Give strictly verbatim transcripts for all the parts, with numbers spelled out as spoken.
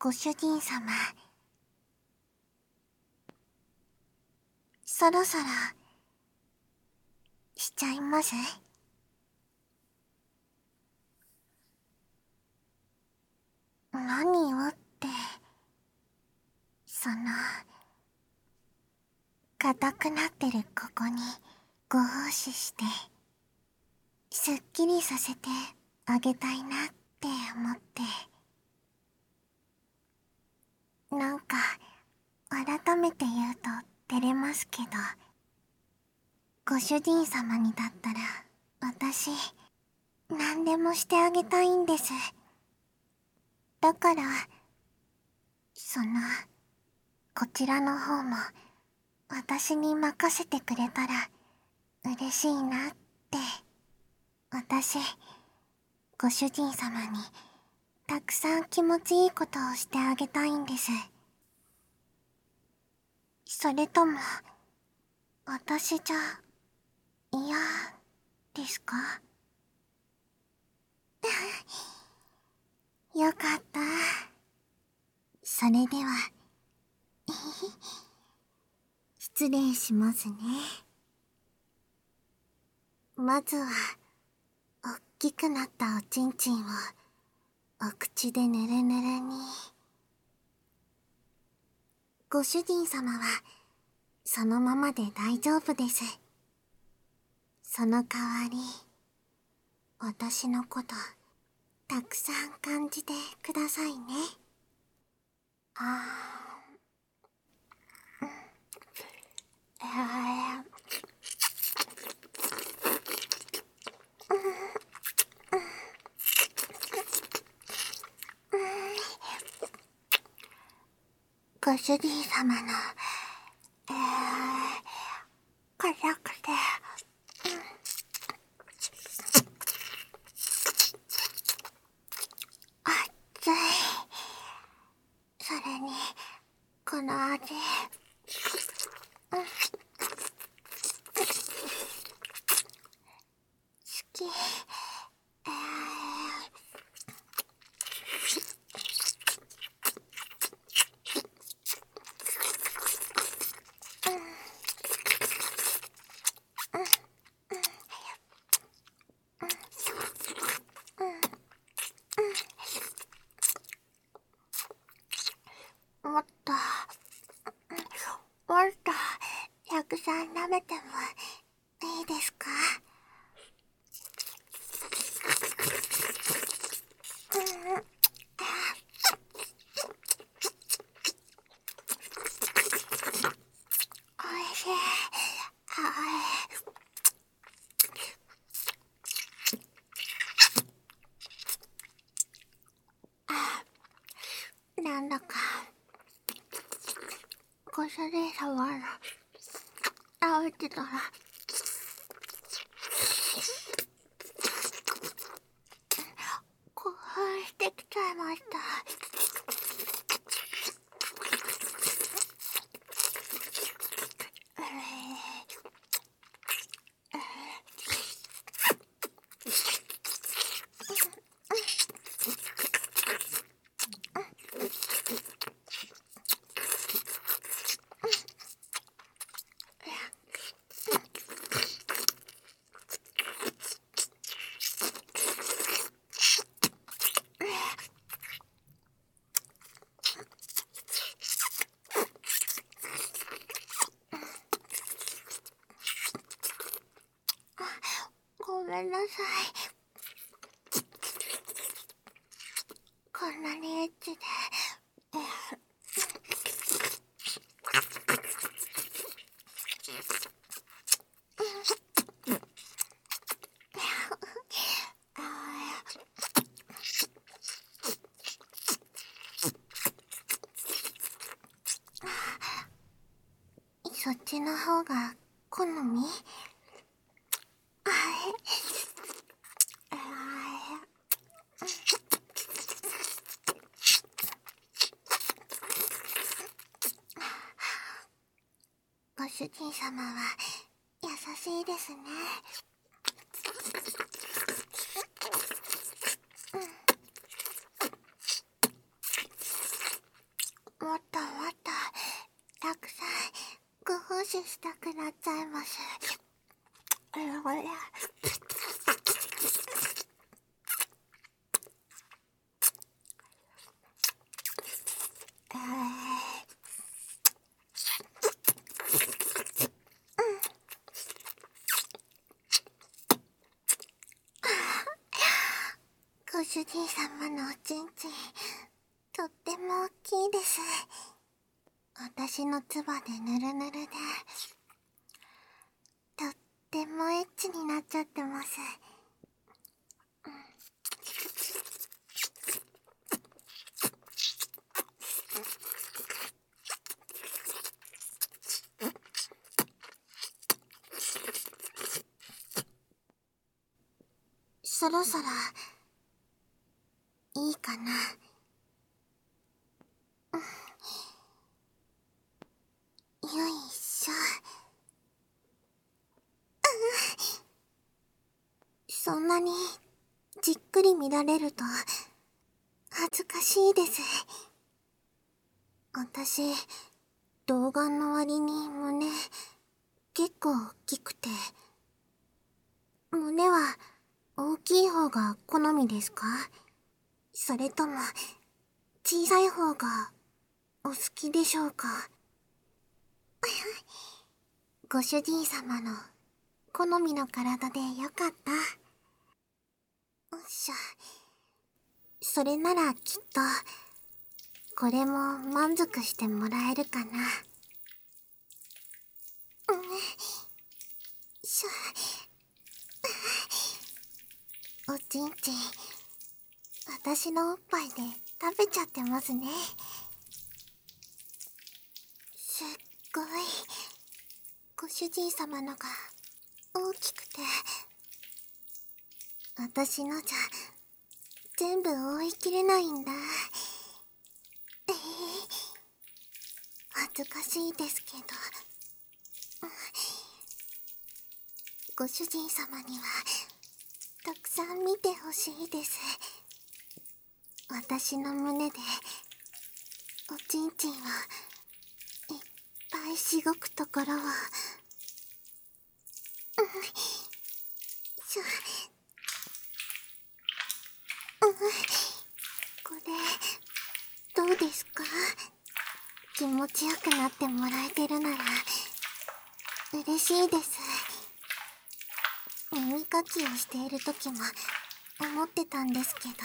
ご主人様、そろそろしちゃいます？何をって、その硬くなってるここにご奉仕してすっきりさせてあげたいなって思って。なんか改めて言うと照れますけど、ご主人様にだったら私何でもしてあげたいんです。だからそのこちらの方も私に任せてくれたら嬉しいなって。私ご主人様にたくさん気持ちいいことをしてあげたいんです。それとも私じゃ嫌ですか？よかった。それでは失礼しますね。まずはおっきくなったおちんちんをお口でぬるぬるに。ご主人様はそのままで大丈夫です。その代わり私のことたくさん感じてくださいね。あー、えー、ご主人様の、えー、辛くて、熱い。それに、この味、うん、好き。えーもっと、もっと、たくさん舐めてもいいですか？うん、おいしい。ああ、なんだかご主人様の食べてたら興奮してきちゃいました。ごめんなさい。こんなにエッチで。そっちの方が好み？ご主人様は優しいですね。 シュしたくなっちゃいます。ご主人様のおちんちん、とっても大きいです。私のつばでぬるぬるで、とってもエッチになっちゃってます。そろそろいいかな。よいしょ。そんなにじっくり見られると恥ずかしいです。私、童顔の割に胸結構大きくて、胸は大きい方が好みですか？それとも小さい方がお好きでしょうか？ご主人様の好みの体でよかった。おっしゃ。それならきっとこれも満足してもらえるかな。うん。しょ。おちんちん、私のおっぱいで食べちゃってますね。すっごいご主人様のが大きくて、私のじゃ全部追い切れないんだ。えー、恥ずかしいですけど、ご主人様にはたくさん見てほしいです。私の胸でおちんちんをいっぱいしごくところを。うん、しょ。うん、これどうですか？気持ちよくなってもらえてるなら嬉しいです。耳かきをしている時も思ってたんですけど、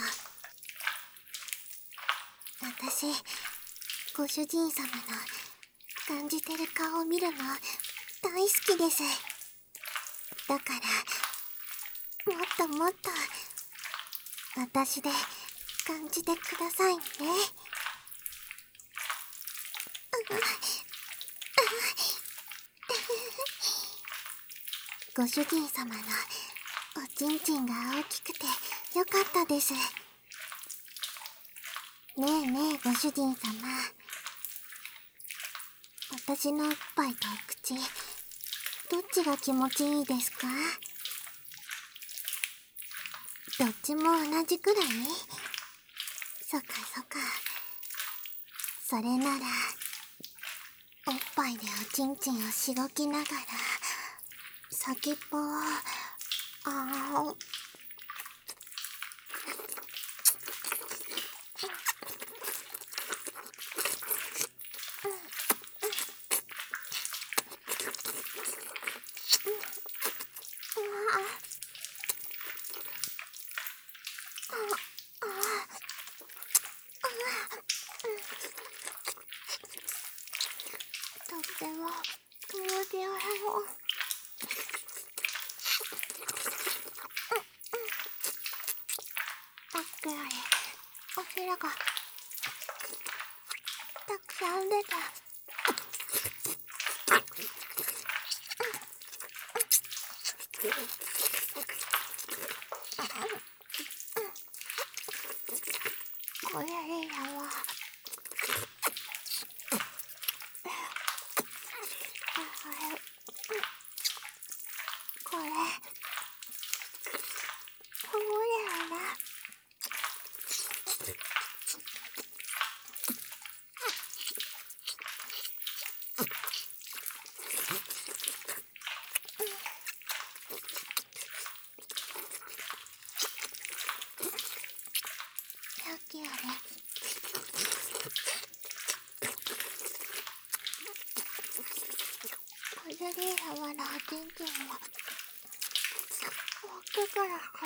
私、ご主人様の感じてる顔を見るの大好きです。だからもっともっと私で感じてくださいね。ご主人様のおちんちんが大きくてよかったです。ねえねえご主人様、私のおっぱいとお口、どっちが気持ちいいですか？どっちも同じくらい？そっかそっか。それならおっぱいでおちんちんをしごきながら先っぽをあーとっても気持ちよさそう。さっきよりお尻がたくさん出た。これいいやわ。これそうだよな。 やで。ご主人様のおちんちんも大きくなった。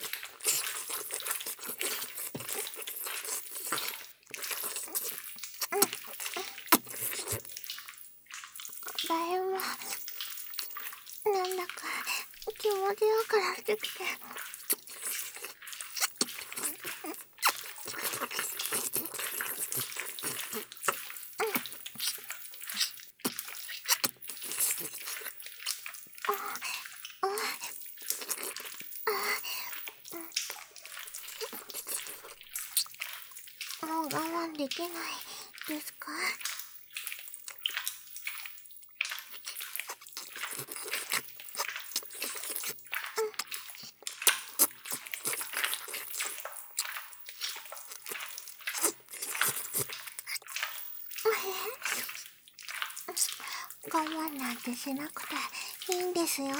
だいぶなんだか気持ちよくなってきて。もう我慢できないですか？我慢なんてしなくていいんですよ。うん、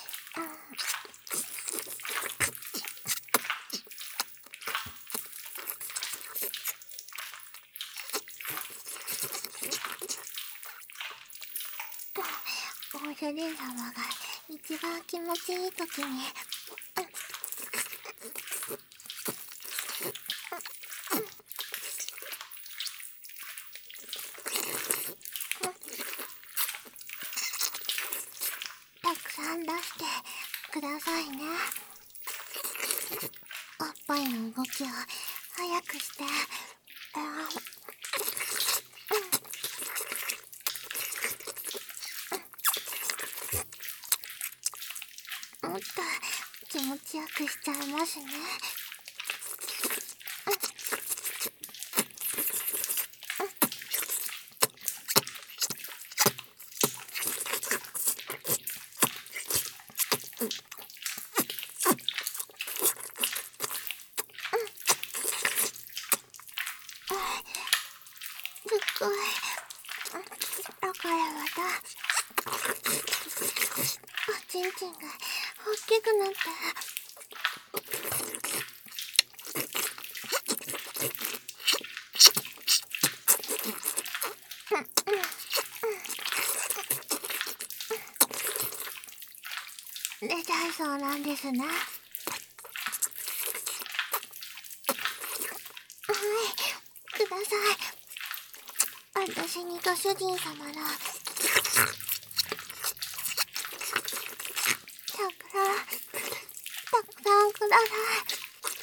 ご主人様が一番気持ちいい時に、たくさん出してくださいね。おっぱいの動きを早くして、もっと気持ちよくしちゃいますね。すっごい。だからまたおちんちんが大きくなって、出ちゃいそうなんですね。はい、ください。私にご主人様のたくさんたくさんください。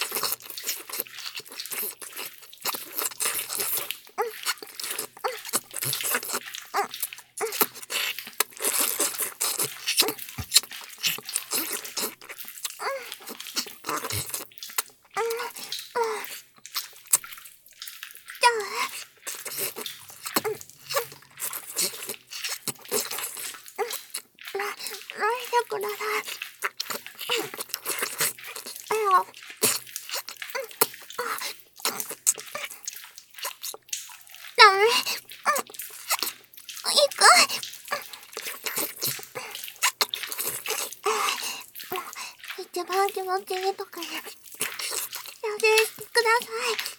ください。あよ。ダメ。いく。一番気持ちいいとこに射精してください。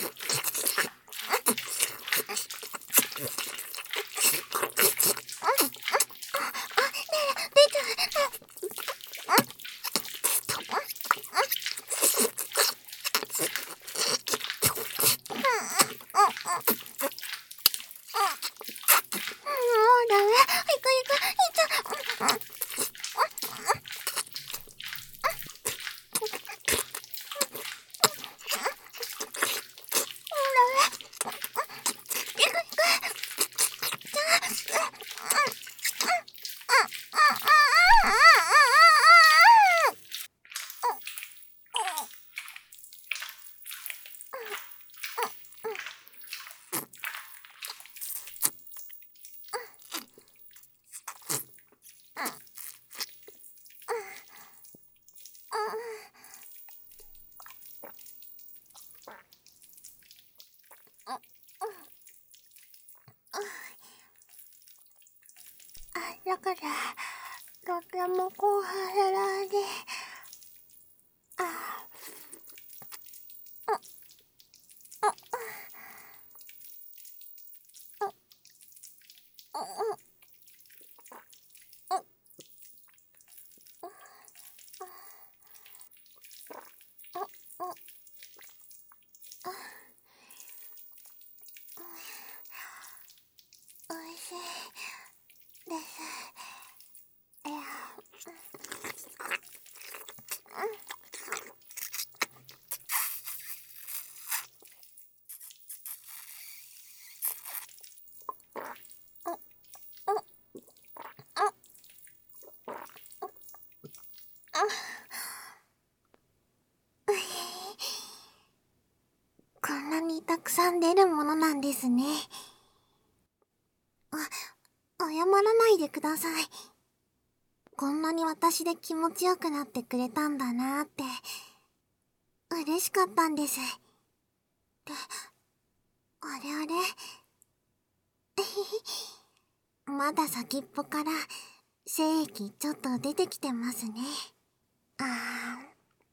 だからとても後半らで、あ、 にたくさん出るものなんですね。あ、謝らないでください。こんなに私で気持ちよくなってくれたんだなーって、嬉しかったんです。で、あれあれまだ先っぽから精液ちょっと出てきてますね。あー。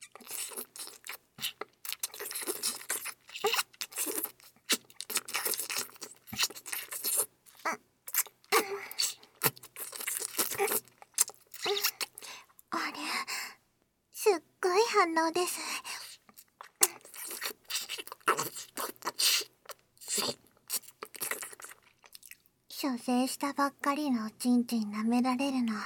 あれ、すっごい反応です。射精したばっかりのおちんちん舐められるの、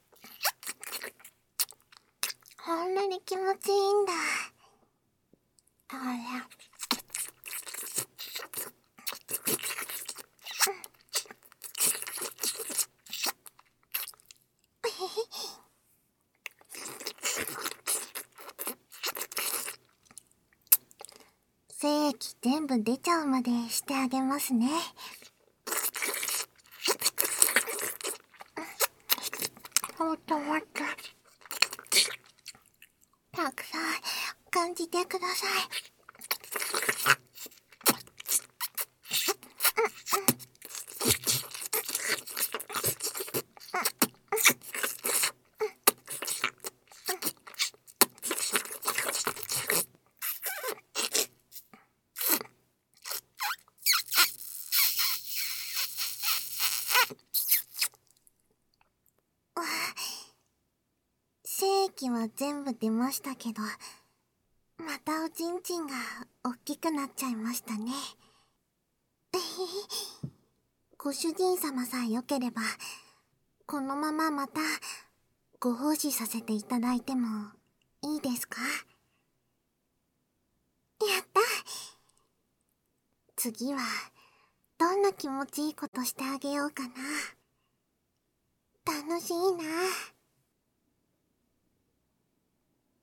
こんなに気持ちいいんだ。あれ。精液全部出ちゃうまでしてあげますね。もっともっとたくさん感じてください。精液は全部出ましたけど、またおちんちんがおっきくなっちゃいましたね。ご主人様さえよければ、このまままたご奉仕させていただいてもいいですか？やった！次はどんな気持ちいいことしてあげようかな。楽しいな。